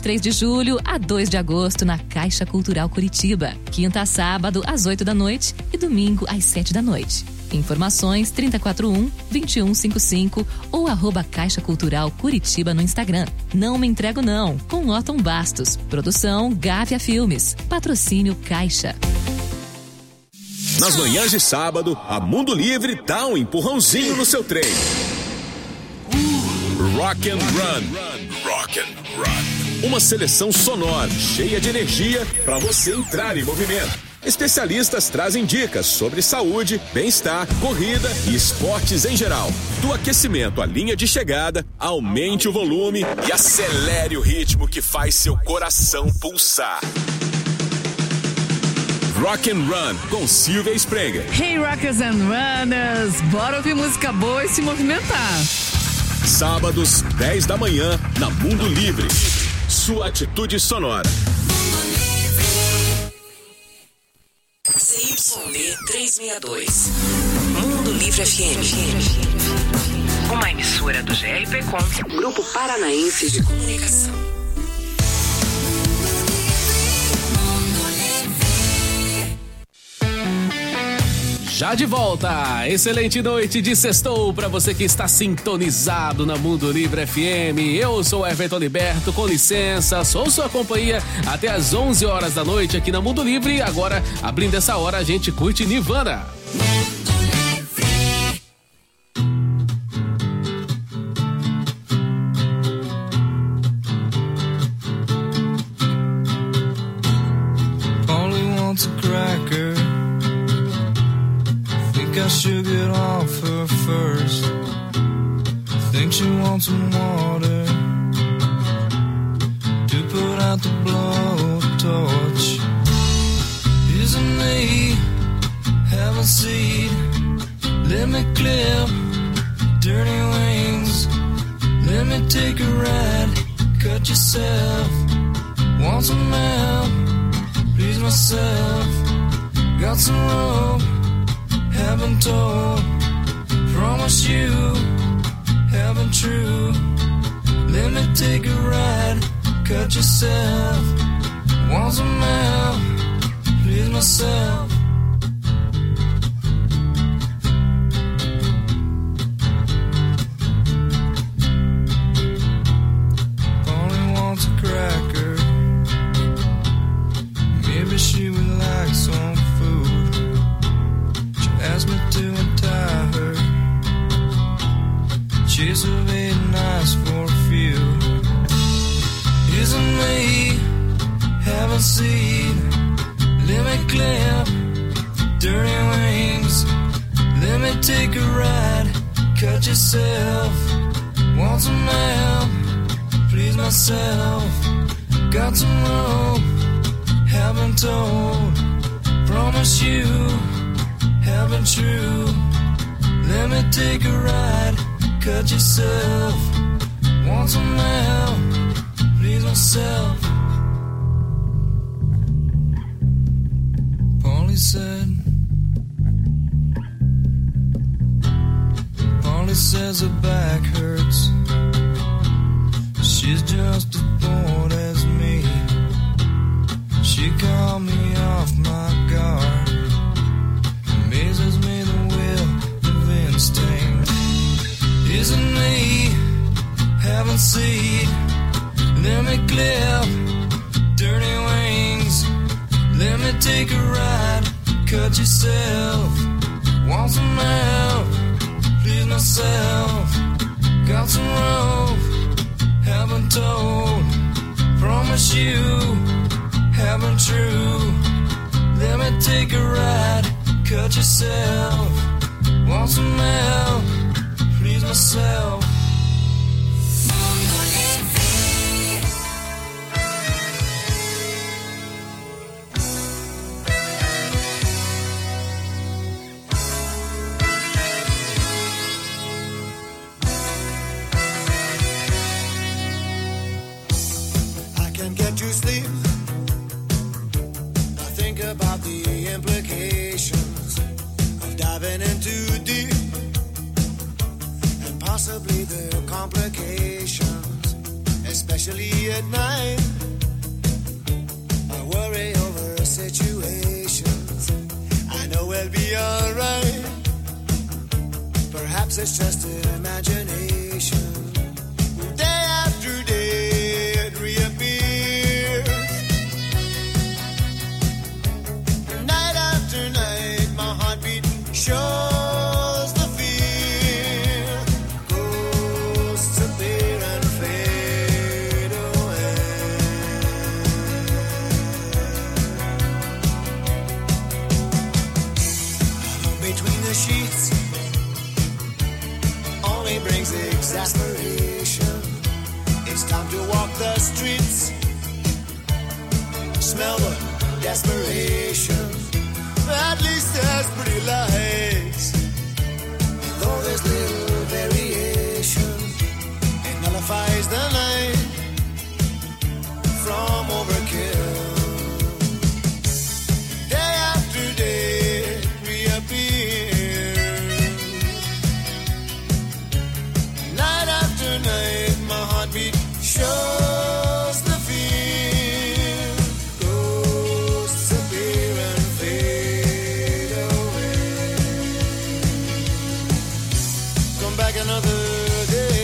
3 de julho a 2 de agosto na Caixa Cultural Curitiba. Quinta a sábado às 8 da noite e domingo às 7 da noite. Informações 341-2155 ou @Caixa Cultural Curitiba no Instagram. Não me entrego não, com Otton Bastos. Produção Gávea Filmes. Patrocínio Caixa. Nas manhãs de sábado, a Mundo Livre dá um empurrãozinho no seu trem. Rock and Run. Rock and Run. Uma seleção sonora, cheia de energia para você entrar em movimento. Especialistas trazem dicas sobre saúde, bem-estar, corrida e esportes em geral. Do aquecimento à linha de chegada, aumente o volume e acelere o ritmo que faz seu coração pulsar. Rock and Run com Silvia Sprenger. Hey Rockers and Runners, bora ouvir música boa e se movimentar. Sábados, 10 da manhã, na Mundo Livre. Sua atitude sonora. CYB 362. Mundo Livre FM. Uma emissora do GRPcom, Grupo Paranaense de Comunicação. Já de volta, excelente noite de sextou para você que está sintonizado na Mundo Livre FM. Eu sou Everton Liberto, com licença, sou sua companhia até às 11 horas da noite aqui na Mundo Livre. Agora, abrindo essa hora, a gente curte Nirvana. Only wants a cracker. I should get off her first. Think she wants some water to put out the blowtorch. Isn't me have a seat? Let me clip dirty wings. Let me take a ride. Cut yourself. Want some help? Please myself. Got some rope. Haven't told, promise you, haven't true. Let me take a ride, cut yourself. Want some help, please myself. Only wants a cracker. Maybe she would like some food. Asked me to untie her. She's a bit nice for a few. Isn't me haven't seen? Let me clip dirty wings. Let me take a ride. Cut yourself. Want some help? Please myself. Got some rope. Haven't told. Promise you. Haven't true. Let me take a ride. Cut yourself. Want some help? Please myself. Polly said. Polly says her back hurts. She's just as bored as me. She called me off my guard. Amazes me the will of instinct. Isn't me haven't seen? Let me clip dirty wings. Let me take a ride. Cut yourself. Want some help? Please myself. Got some rope. Haven't told. Promise you. Haven't true. Let me take a ride. Cut yourself. Want some help? Please myself. I can't get to sleep. I think about the implications of diving in too deep, and possibly the complications, especially especially at night. I worry over situations. I know we'll be alright. Perhaps it's just imagination. Day after day it reappears. Night after night my heartbeat shows the fear. Ghosts appear and fade away. Between the sheets only brings exasperation. It's time to walk the streets, smell the desperation. At least there's pretty lights, though there's little variation. It nullifies the night from overkill. Day after day it reappears. Night after night my heartbeat shows the fear. Ghosts appear and fade away. Come back another day.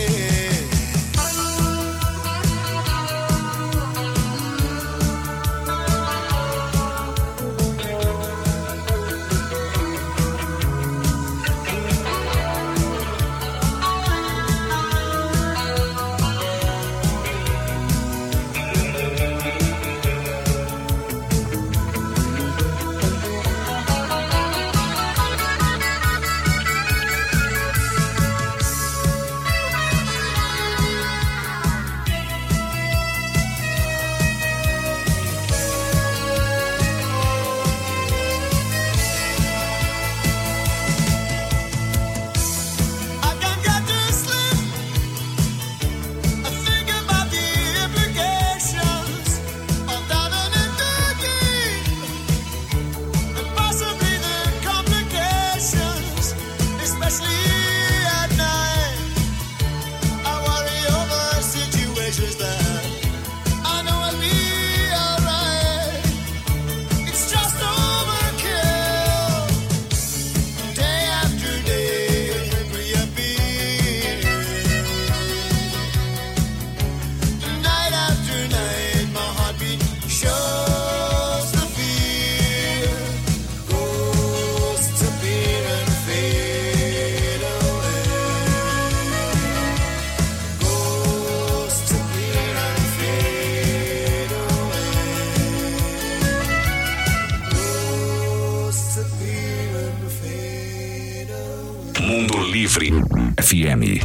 Mundo Livre FM.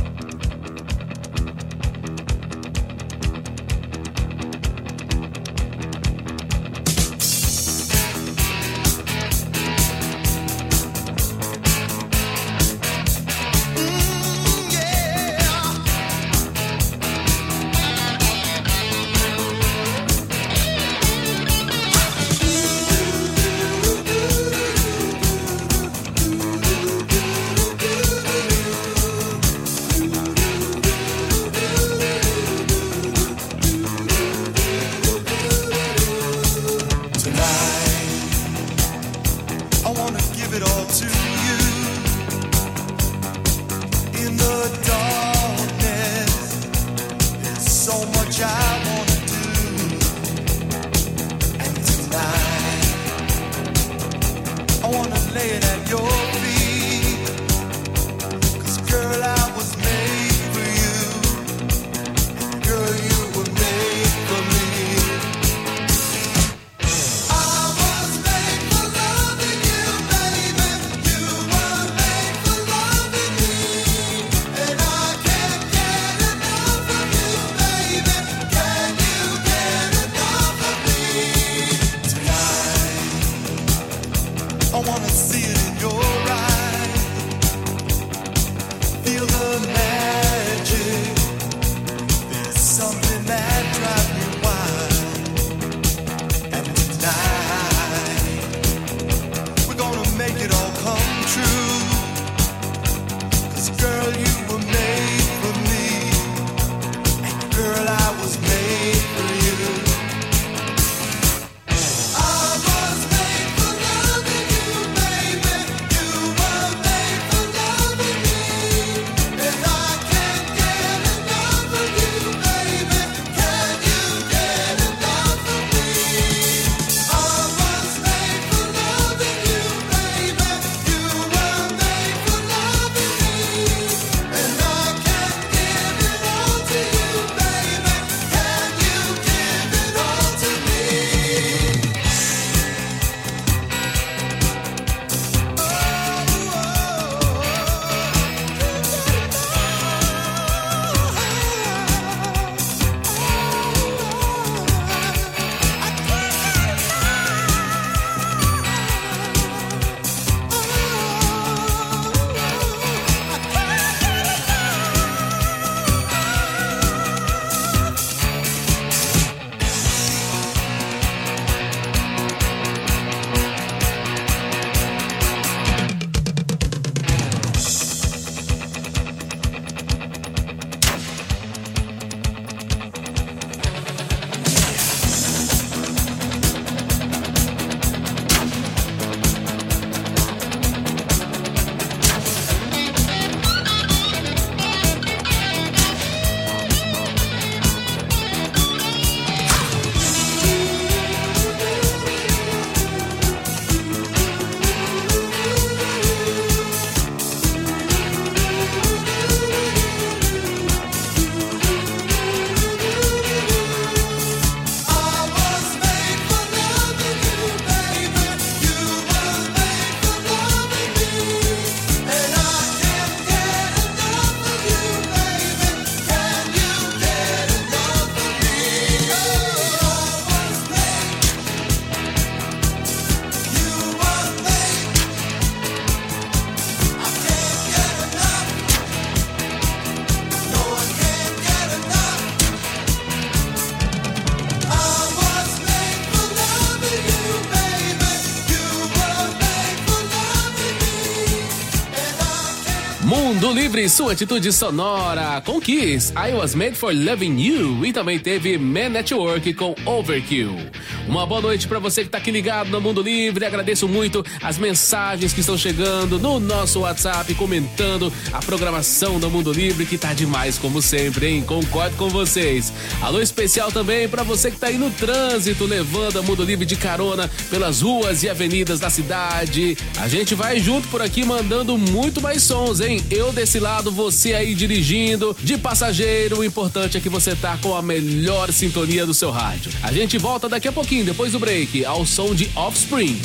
Mundo Livre, sua atitude sonora com Kiss, I Was Made for Loving You, e também teve Man Network com Overkill. Uma boa noite pra você que tá aqui ligado no Mundo Livre. Agradeço muito as mensagens que estão chegando no nosso WhatsApp, comentando a programação do Mundo Livre, que tá demais como sempre, hein? Concordo com vocês. Alô especial também pra você que tá aí no trânsito, levando a Mundo Livre de carona pelas ruas e avenidas da cidade. A gente vai junto por aqui mandando muito mais sons, hein? Eu desse lado, você aí dirigindo, de passageiro. O importante é que você tá com a melhor sintonia do seu rádio. A gente volta daqui a pouquinho, depois do break, ao som de Offspring.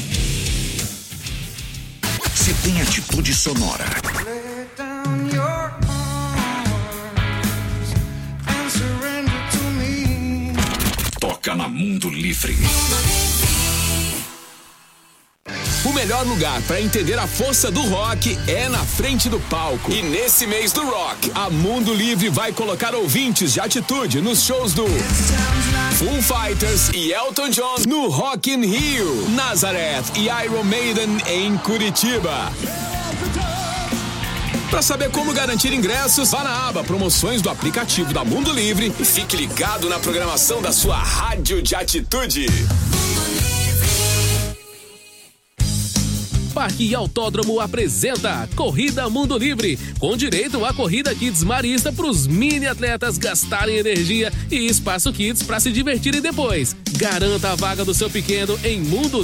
Se tem atitude sonora, toca na Mundo Livre. O melhor lugar para entender a força do rock é na frente do palco. E nesse mês do rock, a Mundo Livre vai colocar ouvintes de atitude nos shows do Foo Fighters e Elton John no Rock in Rio, Nazareth e Iron Maiden em Curitiba. Para saber como garantir ingressos, vá na aba Promoções do aplicativo da Mundo Livre e fique ligado na programação da sua rádio de atitude. Parque Autódromo apresenta Corrida Mundo Livre, com direito à corrida Kids Marista para os mini atletas gastarem energia e espaço Kids para se divertirem depois. Garanta a vaga do seu pequeno em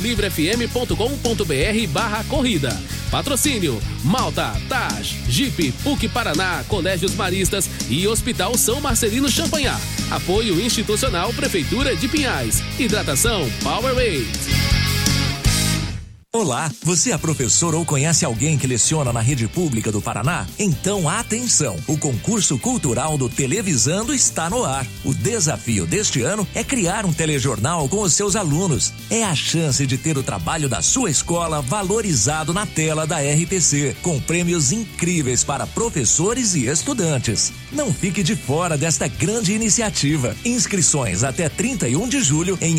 mundolivrefm.com.br/corrida. Patrocínio: Malta, Taj, Jeep, PUC Paraná, Colégios Maristas e Hospital São Marcelino Champagnat. Apoio institucional Prefeitura de Pinhais. Hidratação Powerade. Olá, você é professor ou conhece alguém que leciona na rede pública do Paraná? Então atenção, o concurso cultural do Televisando está no ar. O desafio deste ano é criar um telejornal com os seus alunos. É a chance de ter o trabalho da sua escola valorizado na tela da RPC, com prêmios incríveis para professores e estudantes. Não fique de fora desta grande iniciativa. Inscrições até 31 de julho em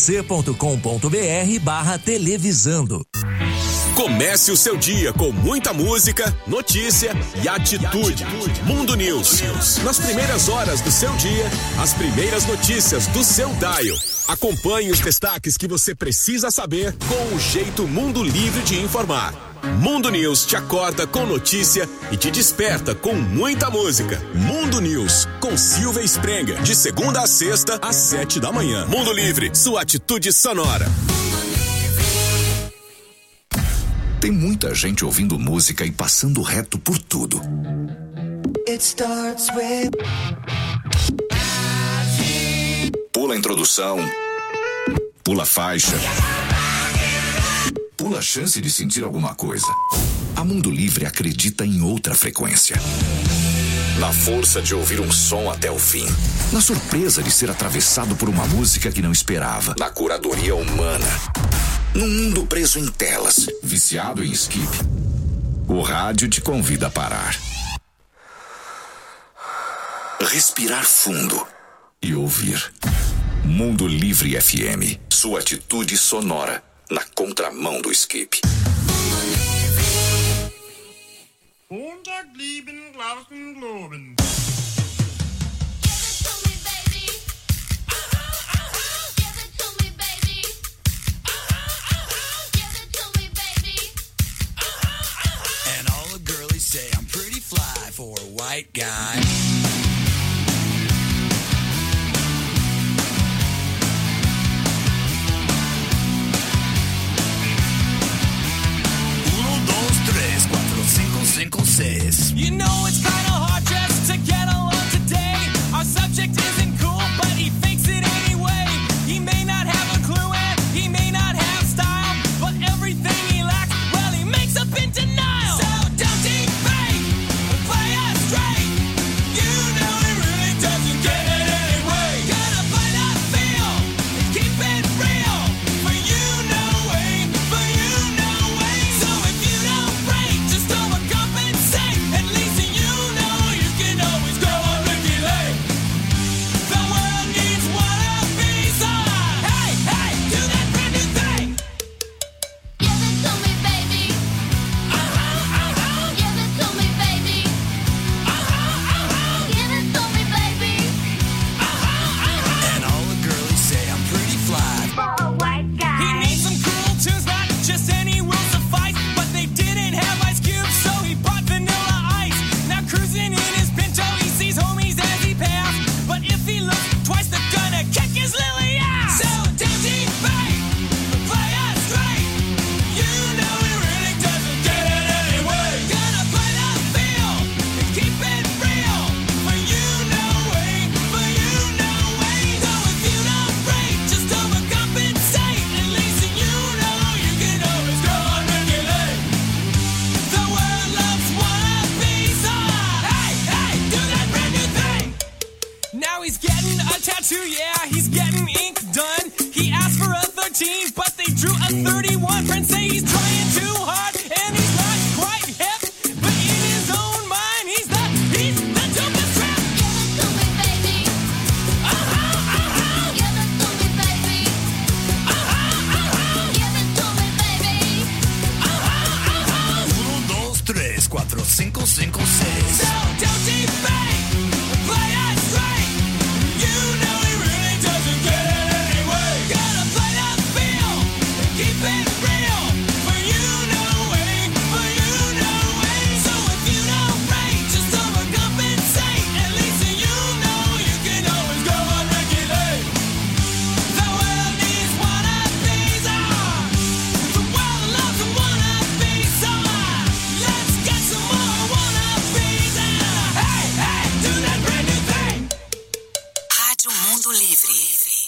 rpc.com.br/televisando. Comece o seu dia com muita música, notícia e atitude. Mundo News. Nas primeiras horas do seu dia, as primeiras notícias do seu dial. Acompanhe os destaques que você precisa saber com o jeito Mundo Livre de informar. Mundo News te acorda com notícia e te desperta com muita música. Mundo News, com Silvia Sprenger, de segunda a sexta, às 7 da manhã. Mundo Livre, sua atitude sonora. Tem muita gente ouvindo música e passando reto por tudo. Pula a introdução, pula a faixa, pula a chance de sentir alguma coisa. A Mundo Livre acredita em outra frequência. Na força de ouvir um som até o fim. Na surpresa de ser atravessado por uma música que não esperava. Na curadoria humana. Num mundo preso em telas, viciado em skip, o rádio te convida a parar. Respirar fundo e ouvir. Mundo Livre FM, sua atitude sonora na contramão do skip. Say I'm pretty fly for a white guy. Uno, dos, tres, cuatro, cinco, cinco, seis. You know it's kinda hard just to get along today. Our subject isn't cool, but he fakes it anyway. He may not have a clue and he may not have style, but everything he lacks, well, he makes up in denial. So don't deep fake, play us straight. You know he really doesn't get it anyway. Gotta find a feel, keep it real. For you know way, for you know way. So if you don't break, just overcompensate. At least you 353-4556. So don't debate, play it straight. You know he really doesn't get it anyway. Gotta play that field and keep it real. For you know way, for you know way. So if you don't rate, just overcompensate. At least you know you can always go and regulate. The world needs wannabes, the world loves a wannabe, so let's get some more wannabes. Hey, hey, do that brand new thing. Rádio Mundo Livre.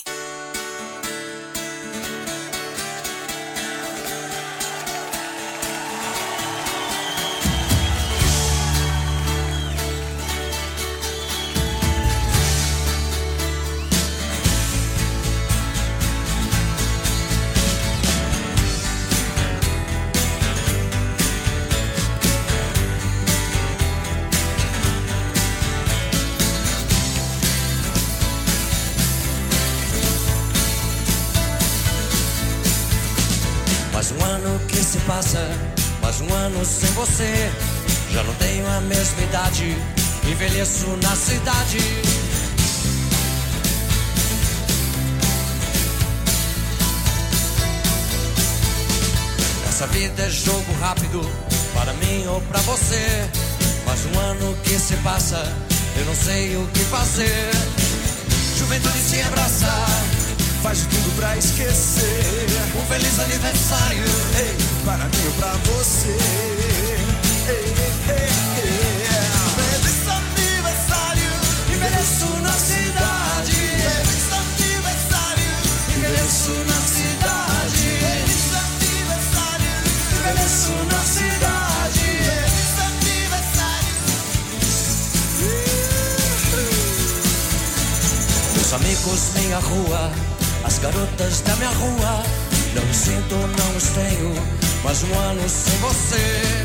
Mais um ano que se passa, mais um ano sem você. Já não tenho a mesma idade, envelheço na cidade. Essa vida é jogo rápido, para mim ou pra você. Mais um ano que se passa, eu não sei o que fazer. Juventude se abraça, Faz de tudo pra esquecer. um feliz aniversário. Ei, para mim ou pra você. Ei, ei, ei. Feliz aniversário. Envelheço na cidade. Feliz aniversário. Envelheço na cidade. Feliz aniversário. Envelheço na cidade. Feliz aniversário. Meus amigos, minha rua, as garotas da minha rua. Não me sinto, não os tenho, mais um ano sem você.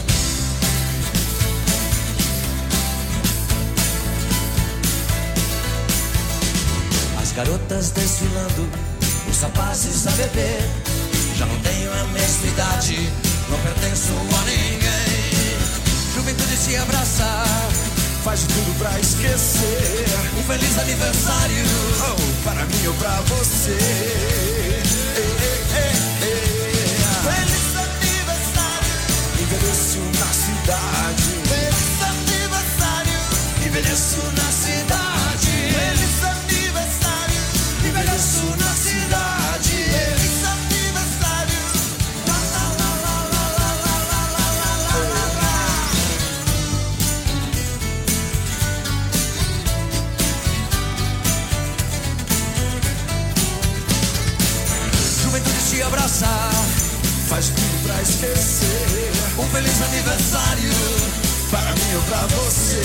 As garotas desfilando, os rapazes a beber. Já não tenho a mesma idade, não pertenço a ninguém. Juventude se abraça, Faz de tudo pra esquecer. um feliz aniversário. Oh, para mim ou pra você. Ei, ei, ei, ei. Feliz aniversário. Envelheço na cidade. Feliz aniversário. Envelheço na cidade. Feliz aniversário. Envelheço na cidade. Feliz aniversário. La, la, la, la, la, la, la, la, la, la, la. Juventude se abraça, Faz tudo pra esquecer. um feliz aniversário. Para mim ou pra você.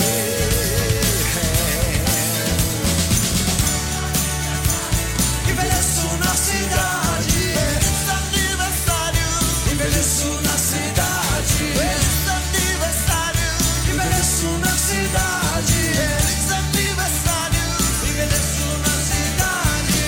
Envelheço na cidade. Feliz aniversário. Envelheço na cidade. Feliz aniversário. Envelheço na cidade. Feliz aniversário. Envelheço na cidade.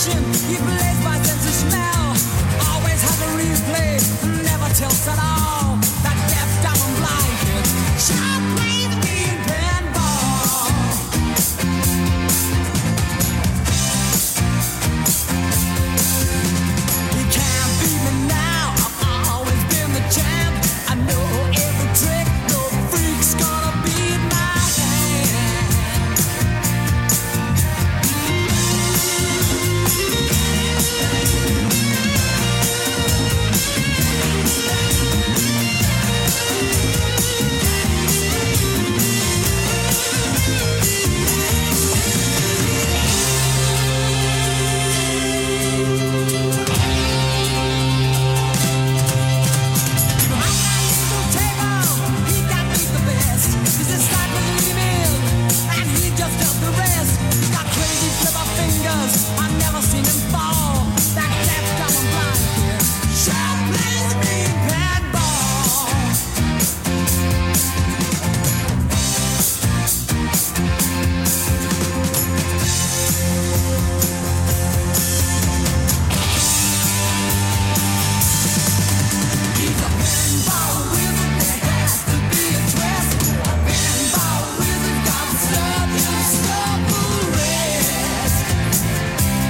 passion, he plays my sense of smell. Always has a replay, never tilts at all. That deaf, dumb, and blind kid sure plays me pinball. He can't beat me now, I've always been the champ. I know every trick, no freak's gonna beat my hand. I've never seen him fall. That deaf, dumb, and blind kid sure plays me pinball. He's a pinball wizard, there has to be a twist. A pinball wizard got stuff and stuff for rest.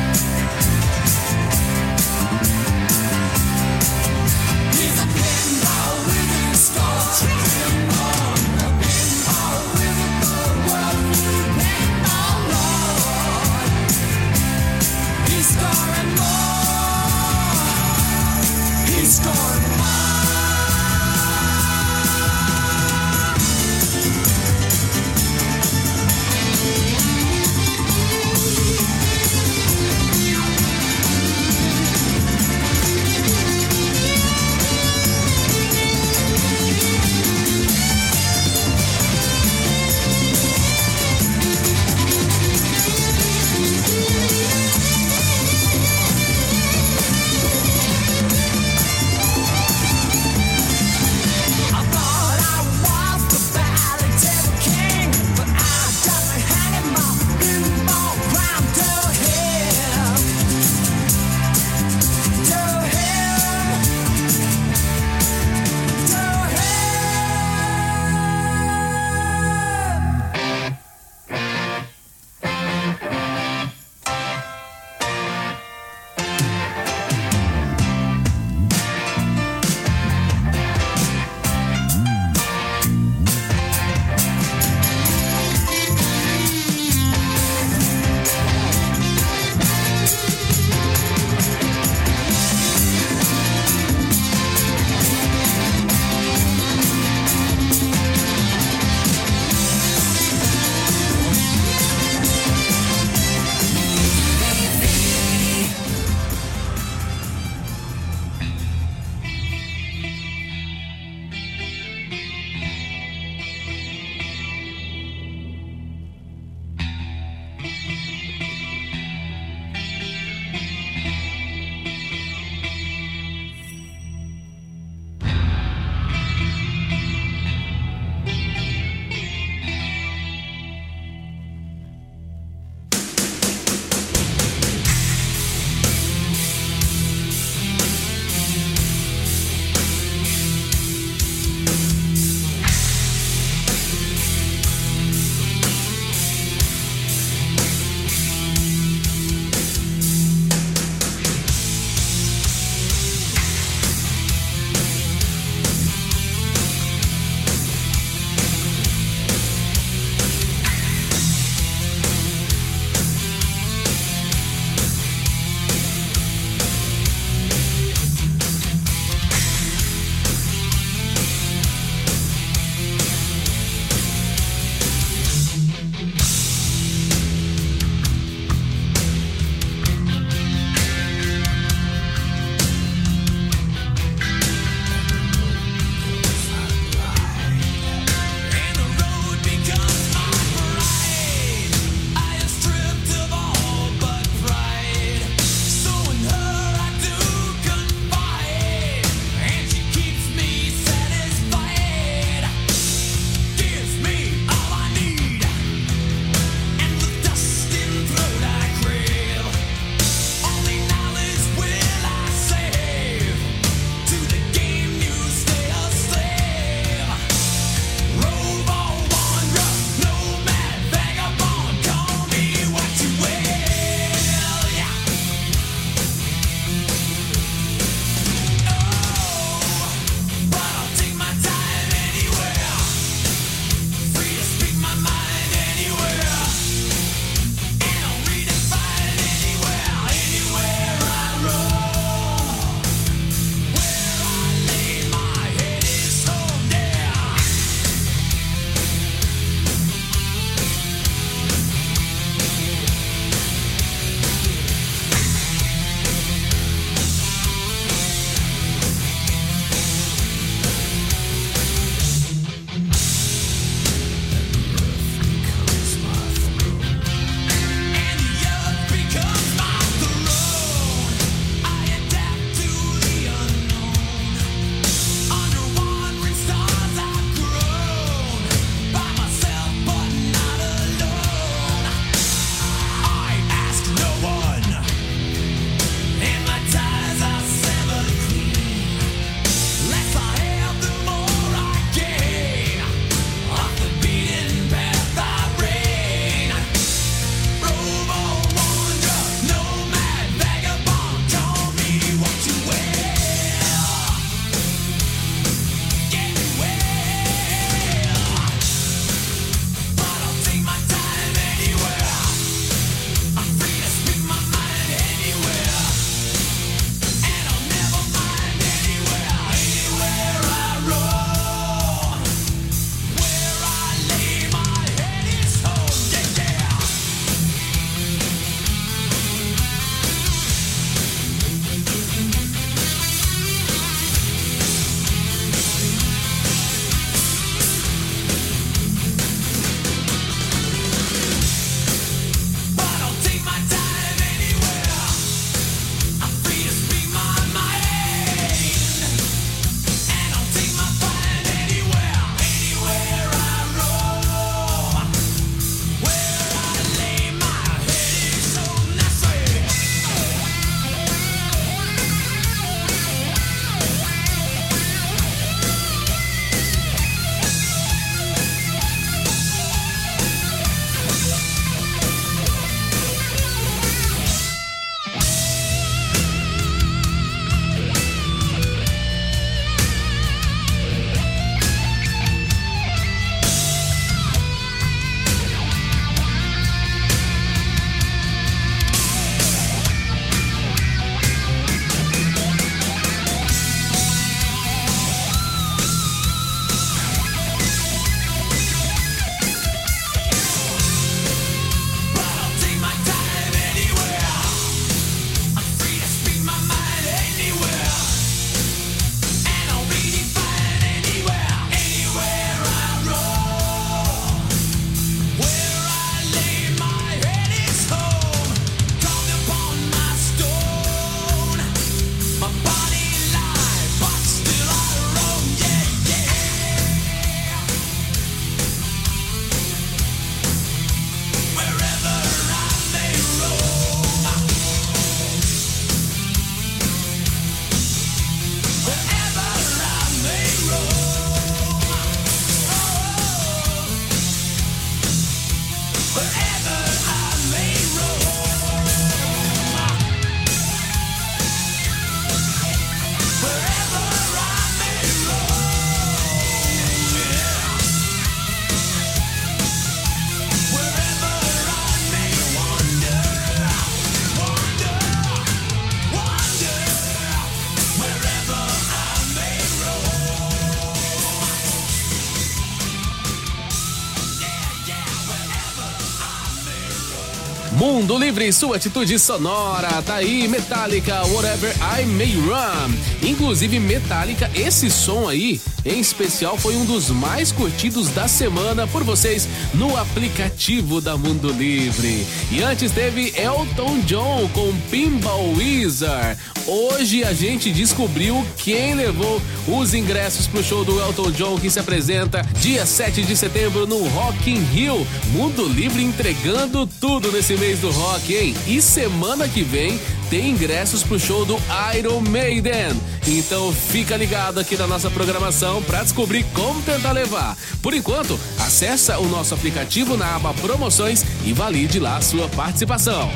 Mundo Livre, sua atitude sonora. Tá aí, Metallica, Whatever I May Run. Inclusive, Metallica, esse som aí, em especial, foi um dos mais curtidos da semana por vocês no aplicativo da Mundo Livre. E antes teve Elton John com Pinball Wizard. Hoje a gente descobriu quem levou os ingressos pro show do Elton John, que se apresenta dia 7 de setembro no Rock in Rio. Mundo Livre entregando tudo nesse mês do rock, hein? E semana que vem tem ingressos pro show do Iron Maiden. Então fica ligado aqui na nossa programação para descobrir como tentar levar. Por enquanto, acessa o nosso aplicativo na aba Promoções e valide lá a sua participação.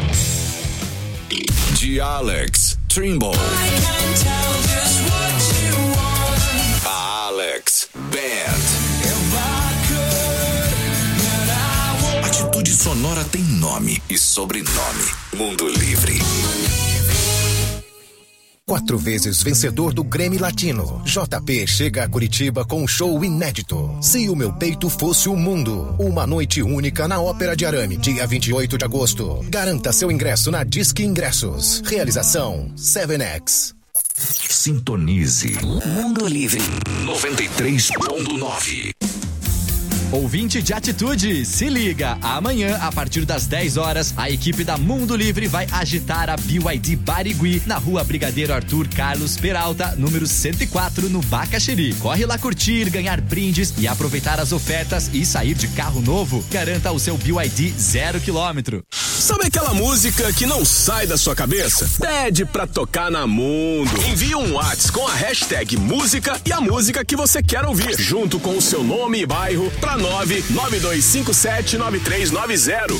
De Alex Trimble. A Alex Band. Atitude sonora tem nome e sobrenome. Mundo Livre. 4 vezes vencedor do Grammy Latino, JP chega a Curitiba com um show inédito. Se o Meu Peito Fosse o Mundo. Uma noite única na Ópera de Arame, dia 28 de agosto. Garanta seu ingresso na Disque Ingressos. Realização 7X. Sintonize. Mundo Livre 93.9. Ouvinte de Atitude, se liga! Amanhã, a partir das 10 horas, a equipe da Mundo Livre vai agitar a BYD Barigui na rua Brigadeiro Arthur Carlos Peralta, número 104, no Bacaxeri. Corre lá curtir, ganhar brindes e aproveitar as ofertas e sair de carro novo. Garanta o seu BYD 0 km. Sabe aquela música que não sai da sua cabeça? Pede pra tocar na Mundo. Envie um WhatsApp com a hashtag música e a música que você quer ouvir, junto com o seu nome e bairro, pra 992579390.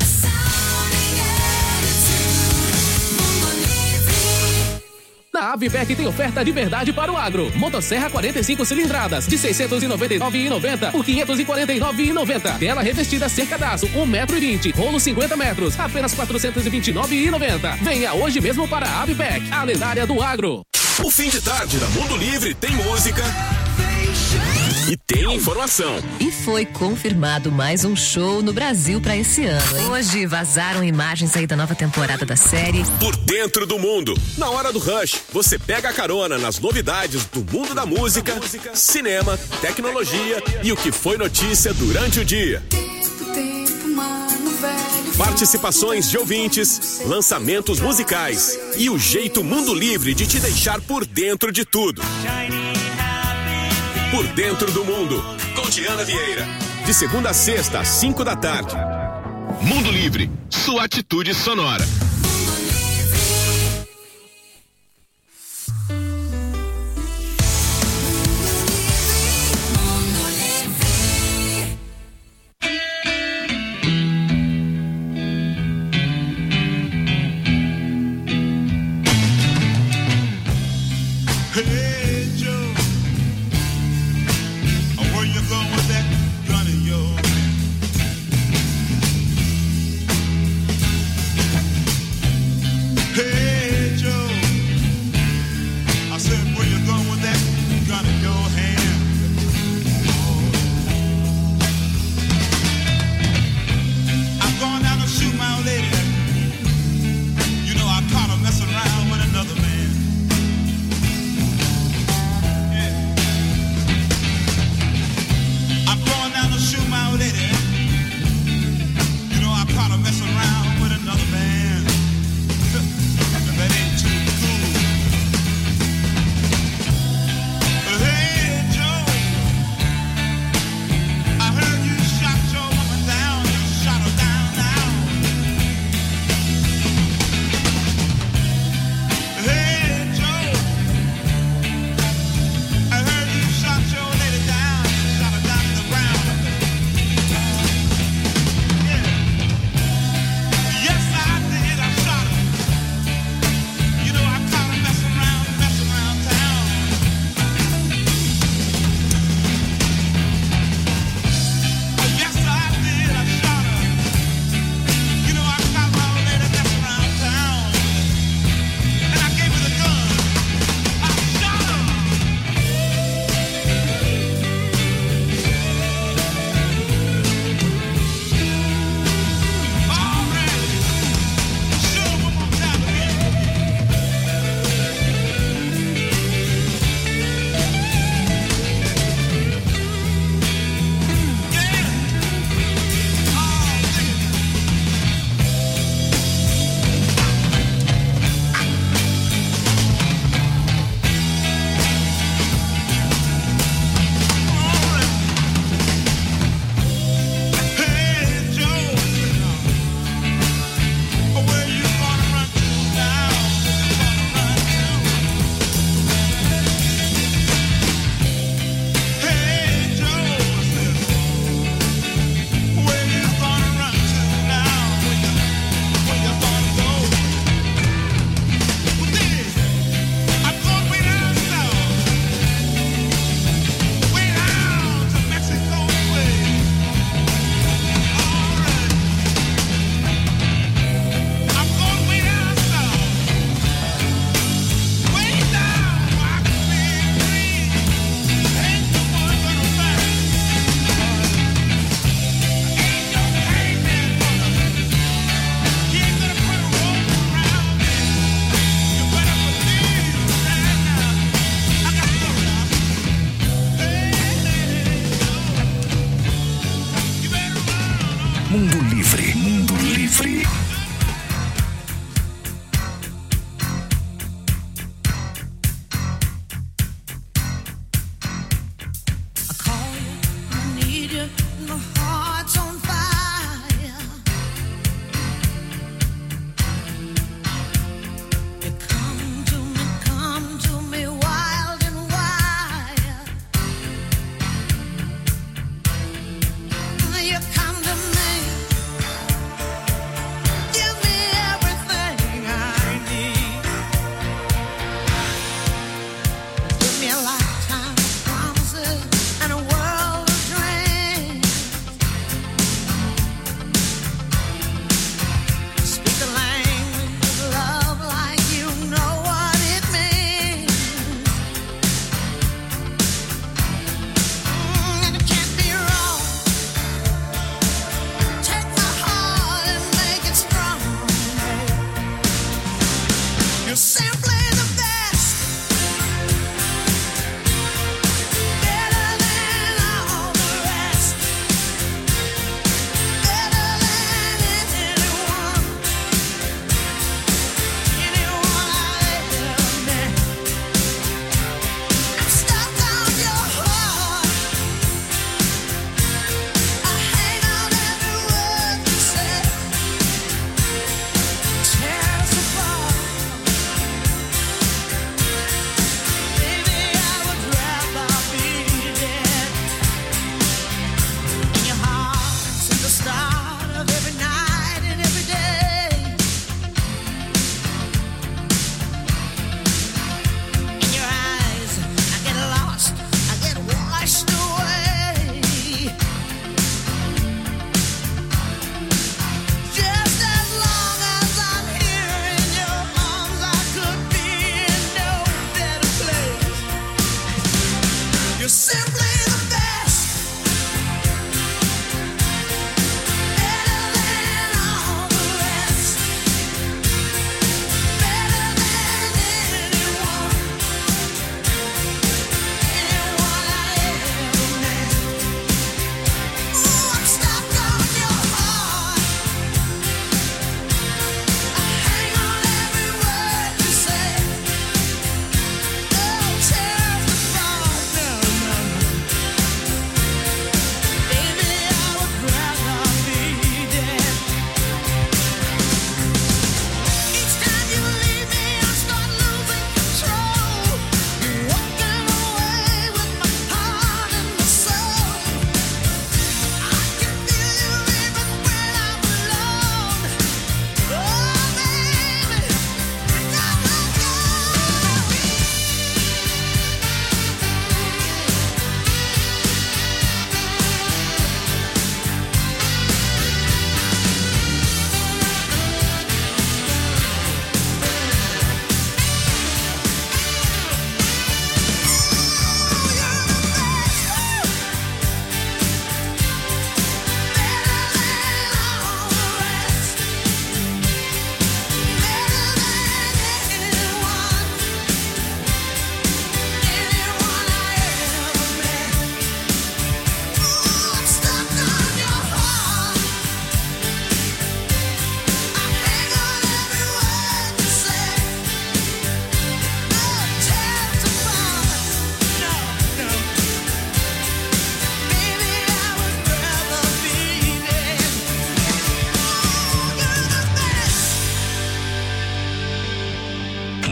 Na Avipec tem oferta de verdade para o agro. Motosserra 45 cilindradas de R$ 699,90 por R$ 549,90. Tela revestida sem cadastro, 1,20 m. Rolo 50 metros, apenas R$ 429,90. Venha hoje mesmo para a Avipec, a lendária do agro. O fim de tarde da Mundo Livre tem música e tem informação. E foi confirmado mais um show no Brasil pra esse ano, hein? Hoje vazaram imagens aí da nova temporada da série Por Dentro do Mundo. Na hora do rush, você pega a carona nas novidades do mundo da música, cinema, tecnologia e o que foi notícia durante o dia. Participações de ouvintes, lançamentos musicais e o jeito Mundo Livre de te deixar por dentro de tudo. Por Dentro do Mundo, com Diana Vieira. De segunda a sexta, às 5 da tarde. Mundo Livre, sua atitude sonora.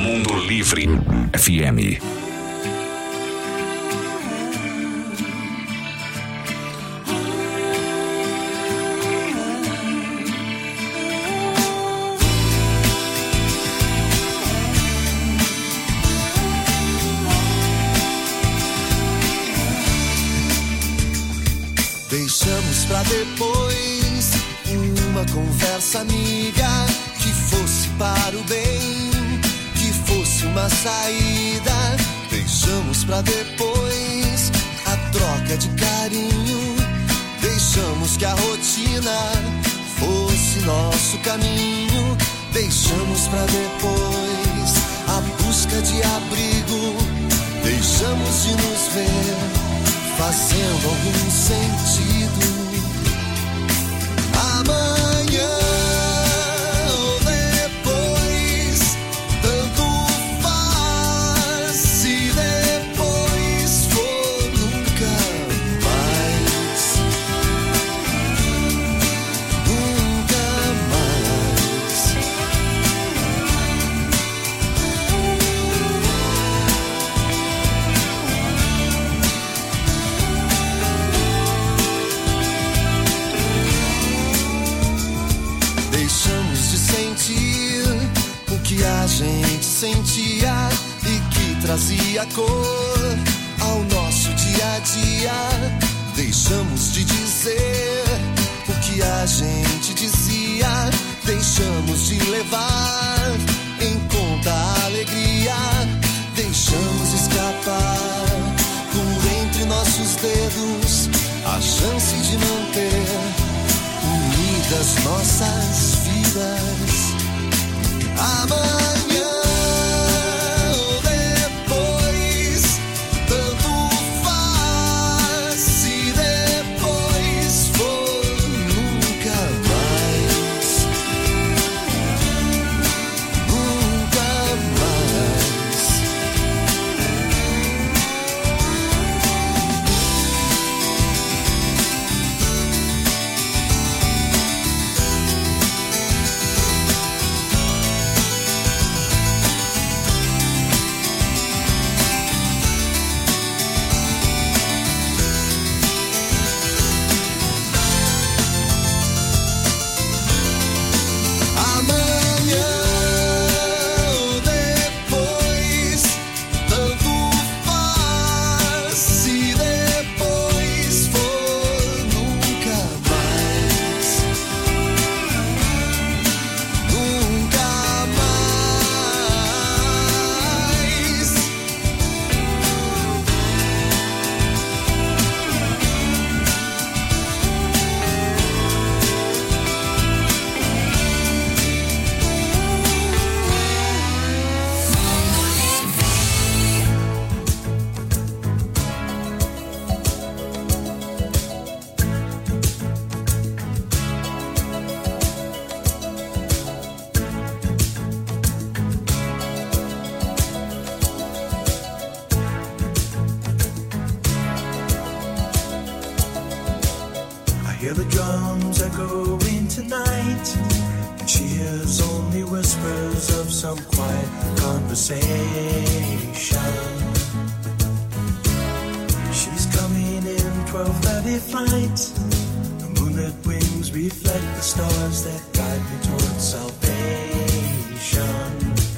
Mundo Livre FM. Deixamos pra depois uma conversa amiga que fosse para o bem, que fosse uma saída. Deixamos pra depois a troca de carinho. Deixamos que a rotina fosse nosso caminho. Deixamos pra depois a busca de abrigo. Deixamos de nos ver fazendo algum sentido. Amanhã ou depois, tanto faz. Se depois for nunca mais, nunca mais. Deixamos de sentir o que a gente sentia e que trazia cor ao nosso dia a dia. Deixamos de dizer o que a gente dizia. Deixamos de levar em conta a alegria. Deixamos escapar por entre nossos dedos a chance de manter unidas nossas vidas. Amanhã ou depois, tanto faz. Se depois for nunca mais, nunca mais. Amanhã ou depois, tanto faz. Se depois for nunca mais, nunca mais. I hear the drums echoing tonight, and she hears only whispers of some quiet conversation. She's coming in 12:30 flight. The moonlit wings reflect the stars that guide me towards salvation.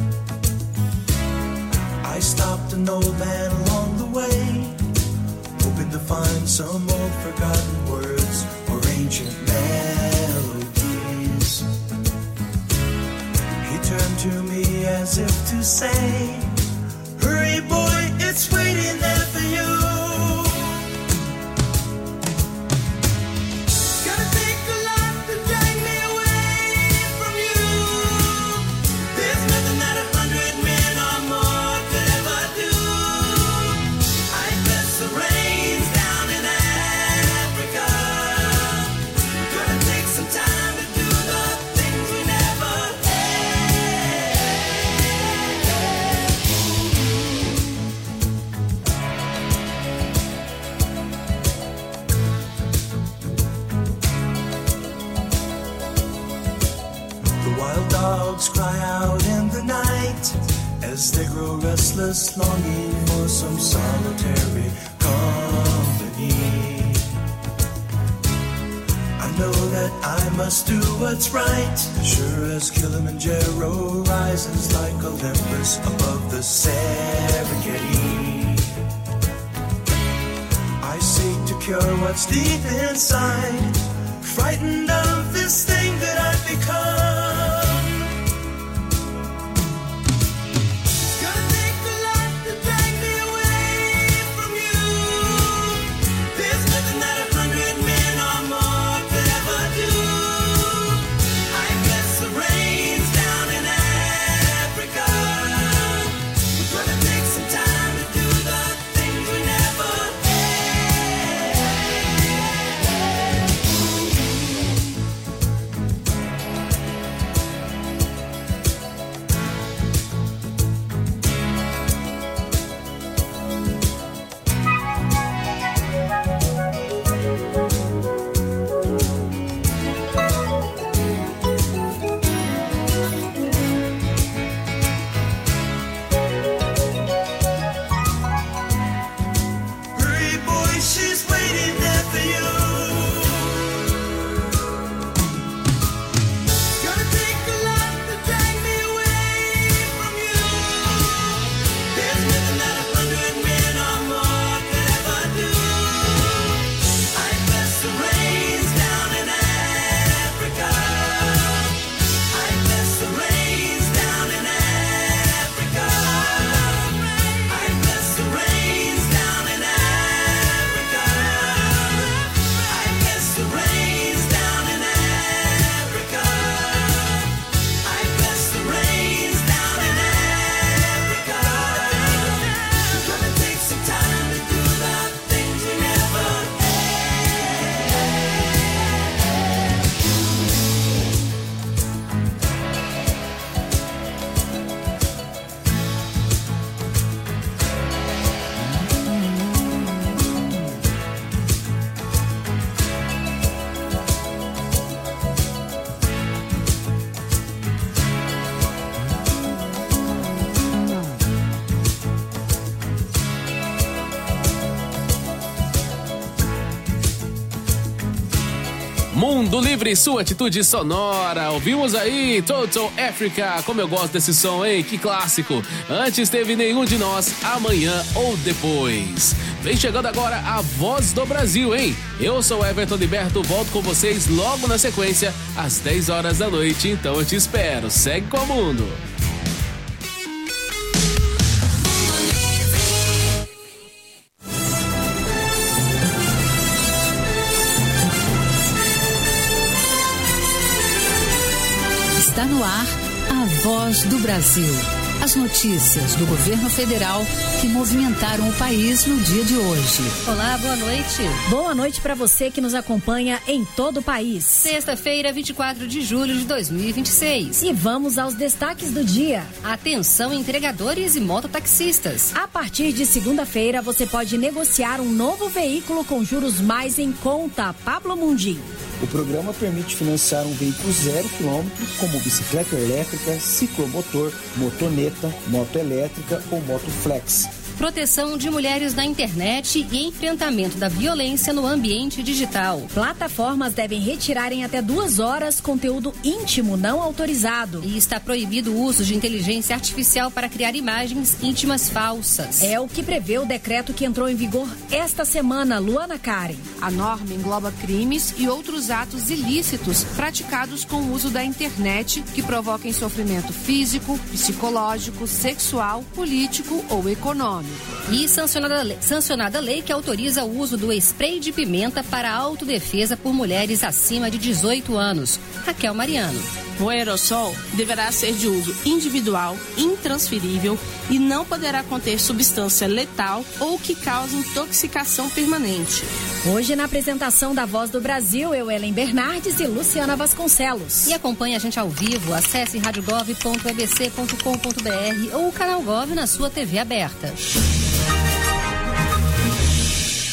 I stopped an old man along the way, hoping to find some old forgotten words or ancient melodies. He turned to me as if to say, hurry boy, it's waiting there for you. Gonna take a lot to drag me away from you. There's nothing that 100 men or more could ever do. I bless the rains down in Africa. Gonna take some time to do the things we never The wild dogs cry out in the night as they grow restless, longing for some solitary company. I know that I must do what's right, sure as Kilimanjaro rises like Olympus above the Serengeti. I seek to cure what's deep inside, frightened of this thing that I've become. It's gonna take a lot to drag me away from you. There's nothing that 100 men or more could ever do. I guess the rain's down in Africa. We're gonna take some time to do the things we never Hurry, boy, she's waiting there for you. It's gonna take a lot to drag me away from you. There's nothing that 100 men or more could ever do. I guess the rain's down in Africa. I guess the rain's down in Africa. I guess the rain's down in Africa. I guess the rain's down in Africa. I guess the rain's down in Africa. We're gonna take some time to do the things we never Mundo Livre, sua atitude sonora. Ouvimos aí Total Africa. Como eu gosto desse som, hein? Que clássico. Antes teve Nenhum de Nós, Amanhã ou Depois. Vem chegando agora a Voz do Brasil, hein? Eu sou Everton Liberto, volto com vocês logo na sequência, às 10 horas da noite. Então eu te espero. Segue com o Mundo. Está no ar a Voz do Brasil. As notícias do governo federal que movimentaram o país no dia de hoje. Olá, boa noite. Boa noite para você que nos acompanha em todo o país. Sexta-feira, 24 de julho de 2026. E vamos aos destaques do dia. Atenção, entregadores e mototaxistas. A partir de segunda-feira, você pode negociar um novo veículo com juros mais em conta. Pablo Mundim. O programa permite financiar um veículo 0 km, como bicicleta elétrica, ciclomotor, motoneta, moto elétrica ou moto flex. Proteção de mulheres na internet e enfrentamento da violência no ambiente digital. Plataformas devem retirar em até 2 horas conteúdo íntimo não autorizado. E está proibido o uso de inteligência artificial para criar imagens íntimas falsas. É o que prevê o decreto que entrou em vigor esta semana, Luana Karen. A norma engloba crimes e outros atos ilícitos praticados com o uso da internet que provoquem sofrimento físico, psicológico, sexual, político ou econômico. E sancionada a lei que autoriza o uso do spray de pimenta para autodefesa por mulheres acima de 18 anos. Raquel Mariano. O aerossol deverá ser de uso individual, intransferível e não poderá conter substância letal ou que cause intoxicação permanente. Hoje, na apresentação da Voz do Brasil, eu, Ellen Bernardes e Luciana Vasconcelos. E acompanhe a gente ao vivo. Acesse radiogov.abc.com.br ou o canal Gov na sua TV aberta.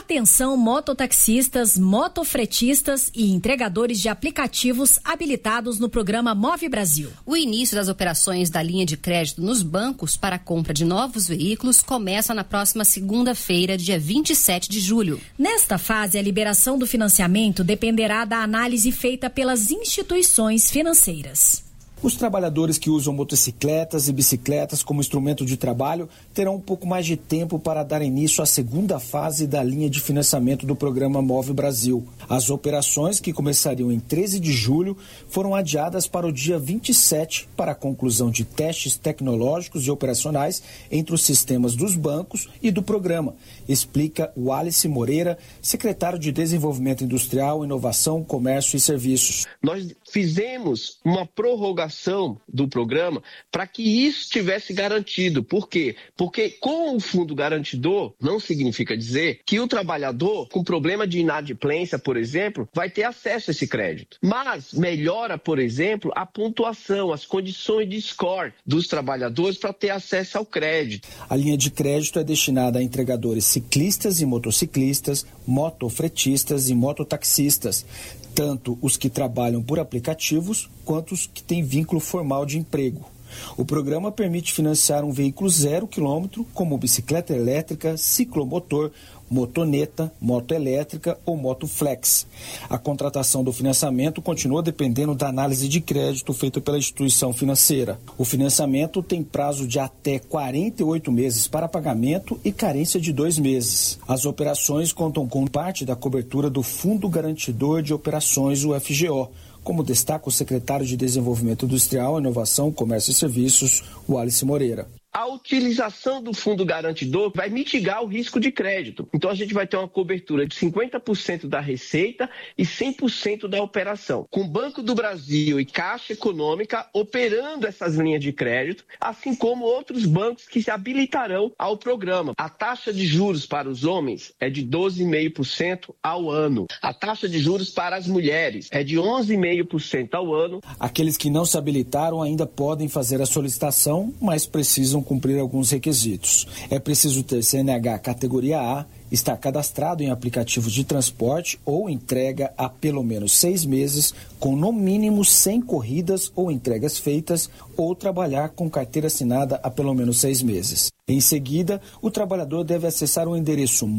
Atenção, mototaxistas, motofretistas e entregadores de aplicativos habilitados no programa Move Brasil. O início das operações da linha de crédito nos bancos para a compra de novos veículos começa na próxima segunda-feira, dia 27 de julho. Nesta fase, a liberação do financiamento dependerá da análise feita pelas instituições financeiras. Os trabalhadores que usam motocicletas e bicicletas como instrumento de trabalho terão um pouco mais de tempo para dar início à segunda fase da linha de financiamento do programa Move Brasil. As operações, que começariam em 13 de julho, foram adiadas para o dia 27 para a conclusão de testes tecnológicos e operacionais entre os sistemas dos bancos e do programa, explica Wallace Moreira, secretário de Desenvolvimento Industrial, Inovação, Comércio e Serviços. Nós fizemos uma prorrogação do programa para que isso estivesse garantido. Por quê? Porque com o fundo garantidor não significa dizer que o trabalhador com problema de inadimplência, por exemplo, vai ter acesso a esse crédito. Mas melhora, por exemplo, a pontuação, as condições de score dos trabalhadores para ter acesso ao crédito. A linha de crédito é destinada a entregadores ciclistas e motociclistas, motofretistas e mototaxistas, tanto os que trabalham por aplicativos quanto os que têm vínculo formal de emprego. O programa permite financiar um veículo 0 km, como bicicleta elétrica, ciclomotor, motoneta, moto elétrica ou moto flex. A contratação do financiamento continua dependendo da análise de crédito feita pela instituição financeira. O financiamento tem prazo de até 48 meses para pagamento e carência de 2 meses. As operações contam com parte da cobertura do Fundo Garantidor de Operações, o FGO, como destaca o secretário de Desenvolvimento Industrial, Inovação, Comércio e Serviços, Wallace Moreira. A utilização do fundo garantidor vai mitigar o risco de crédito. Então a gente vai ter uma cobertura de 50% da receita e 100% da operação. Com o Banco do Brasil e Caixa Econômica operando essas linhas de crédito, assim como outros bancos que se habilitarão ao programa. A taxa de juros para os homens é de 12,5% ao ano. A taxa de juros para as mulheres é de 11,5% ao ano. Aqueles que não se habilitaram ainda podem fazer a solicitação, mas precisam cumprir alguns requisitos. É preciso ter CNH categoria A, estar cadastrado em aplicativos de transporte ou entrega há pelo menos 6 meses, com no mínimo 100 corridas ou entregas feitas, ou trabalhar com carteira assinada há pelo menos 6 meses. Em seguida, o trabalhador deve acessar o endereço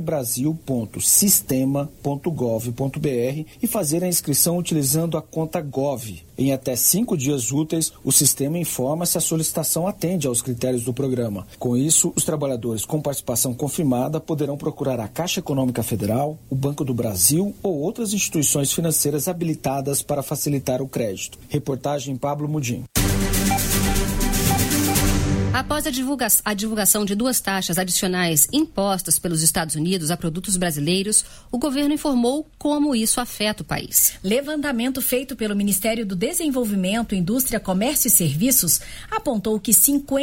movebrasil.sistema.gov.br e fazer a inscrição utilizando a conta Gov. Em até 5 dias úteis, o sistema informa se a solicitação atende aos critérios do programa. Com isso, os trabalhadores com participação confirmada poderão procurar a Caixa Econômica Federal, o Banco do Brasil ou outras instituições financeiras habilitadas para facilitar o crédito. Reportagem Pablo Mudim. Após a divulgação de 2 taxas adicionais impostas pelos Estados Unidos a produtos brasileiros, o governo informou como isso afeta o país. Levantamento feito pelo Ministério do Desenvolvimento, Indústria, Comércio e Serviços apontou que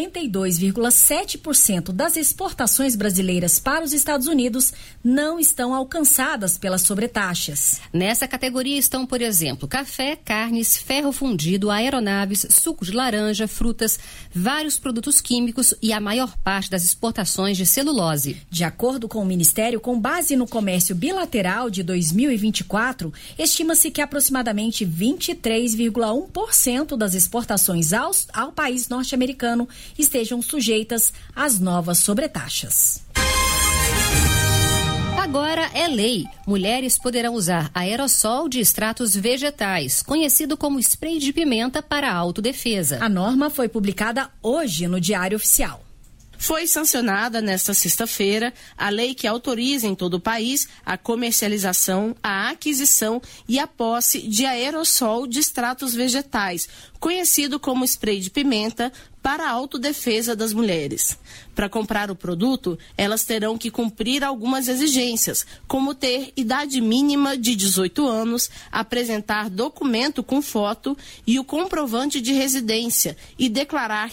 52,7% das exportações brasileiras para os Estados Unidos não estão alcançadas pelas sobretaxas. Nessa categoria estão, por exemplo, café, carnes, ferro fundido, aeronaves, suco de laranja, frutas, vários produtos químicos e a maior parte das exportações de celulose. De acordo com o Ministério, com base no comércio bilateral de 2024, estima-se que aproximadamente 23,1% das exportações ao país norte-americano estejam sujeitas às novas sobretaxas. Agora é lei. Mulheres poderão usar aerossol de extratos vegetais, conhecido como spray de pimenta para autodefesa. A norma foi publicada hoje no Diário Oficial. Foi sancionada nesta sexta-feira a lei que autoriza em todo o país a comercialização, a aquisição e a posse de aerossol de extratos vegetais, conhecido como spray de pimenta, para a autodefesa das mulheres. Para comprar o produto, elas terão que cumprir algumas exigências, como ter idade mínima de 18 anos, apresentar documento com foto e o comprovante de residência e declarar